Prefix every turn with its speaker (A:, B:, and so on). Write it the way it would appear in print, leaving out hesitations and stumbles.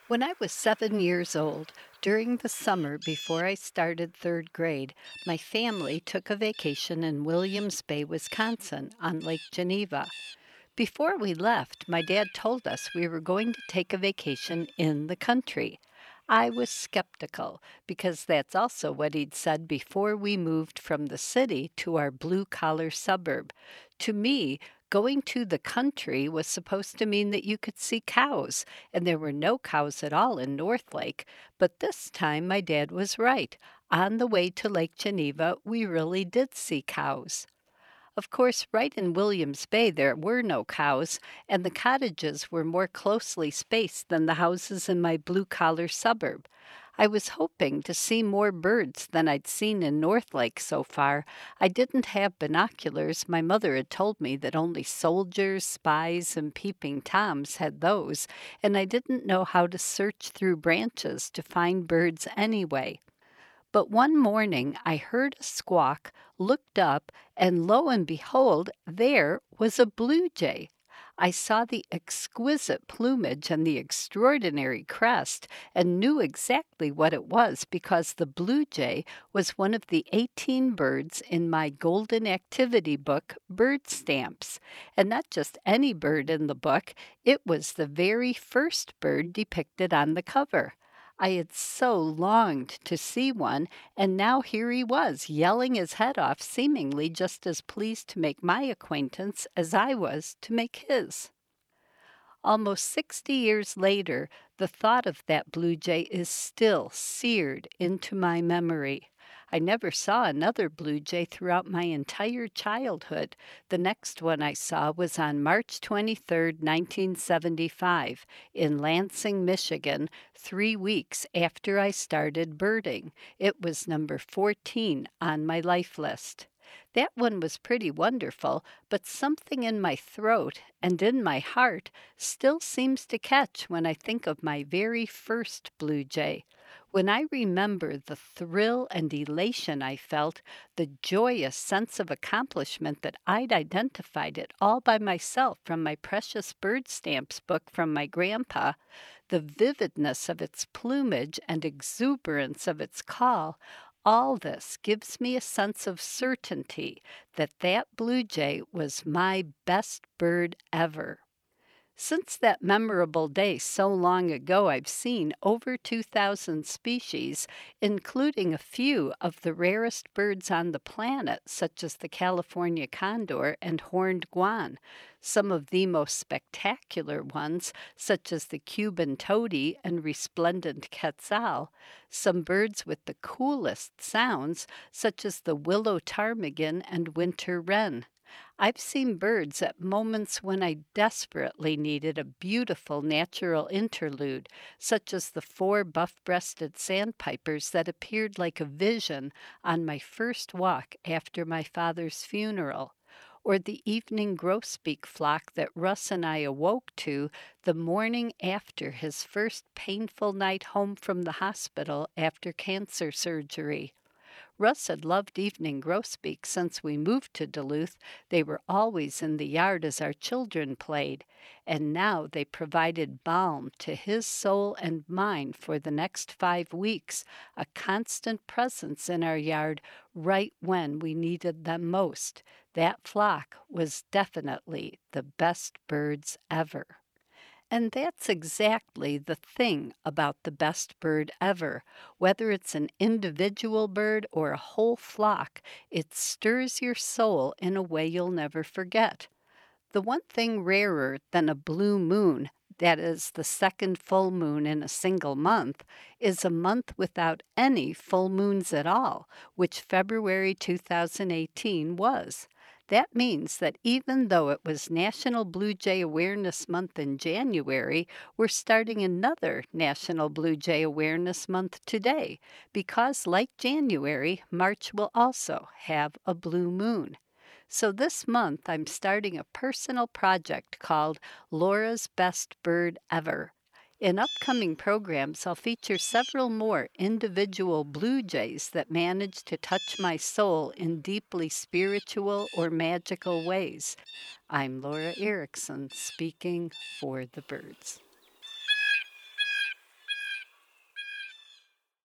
A: When I was 7 years old, during the summer before I started third grade, my family took a vacation in Williams Bay, Wisconsin, on Lake Geneva. Before we left, my dad told us we were going to take a vacation in the country. I was skeptical because that's also what he'd said before we moved from the city to our blue collar suburb. To me, going to the country was supposed to mean that you could see cows, and there were no cows at all in North Lake. But this time my dad was right. On the way to Lake Geneva, we really did see cows. Of course, right in Williams Bay, there were no cows, and the cottages were more closely spaced than the houses in my blue collar suburb. I was hoping to see more birds than I'd seen in North Lake so far. I didn't have binoculars. My mother had told me that only soldiers, spies, and peeping toms had those, and I didn't know how to search through branches to find birds anyway. But one morning I heard a squawk, looked up, and lo and behold, there was a blue jay. I saw the exquisite plumage and the extraordinary crest and knew exactly what it was because the blue jay was one of the 18 birds in my golden activity book, Bird Stamps. And not just any bird in the book, it was the very first bird depicted on the cover. I had so longed to see one, and now here he was, yelling his head off, seemingly just as pleased to make my acquaintance as I was to make his. Almost 60 years later, the thought of that blue jay is still seared into my memory. I never saw another blue jay throughout my entire childhood. The next one I saw was on March 23rd, 1975, in Lansing, Michigan, 3 weeks after I started birding. It was number 14 on my life list. That one was pretty wonderful, but something in my throat and in my heart still seems to catch when I think of my very first blue jay. When I remember the thrill and elation I felt, the joyous sense of accomplishment that I'd identified it all by myself from my precious bird stamps book from my grandpa, the vividness of its plumage and exuberance of its call, all this gives me a sense of certainty that that blue jay was my best bird ever. Since that memorable day so long ago, I've seen over 2,000 species, including a few of the rarest birds on the planet, such as the California condor and horned guan. Some of the most spectacular ones, such as the Cuban tody and resplendent quetzal. Some birds with the coolest sounds, such as the willow ptarmigan and winter wren. I've seen birds at moments when I desperately needed a beautiful natural interlude, such as the four buff-breasted sandpipers that appeared like a vision on my first walk after my father's funeral, or the evening grosbeak flock that Russ and I awoke to the morning after his first painful night home from the hospital after cancer surgery. Russ had loved evening grosbeak since we moved to Duluth. They were always in the yard as our children played, and now they provided balm to his soul and mine for the next 5 weeks, a constant presence in our yard right when we needed them most. That flock was definitely the best birds ever. And that's exactly the thing about the best bird ever. Whether it's an individual bird or a whole flock, it stirs your soul in a way you'll never forget. The one thing rarer than a blue moon, that is the second full moon in a single month, is a month without any full moons at all, which February 2018 was. That means that even though it was National Blue Jay Awareness Month in January, we're starting another National Blue Jay Awareness Month today, because like January, March will also have a blue moon. So this month, I'm starting a personal project called Laura's Best Bird Ever. In upcoming programs, I'll feature several more individual blue jays that manage to touch my soul in deeply spiritual or magical ways. I'm Laura Erickson, speaking for the birds.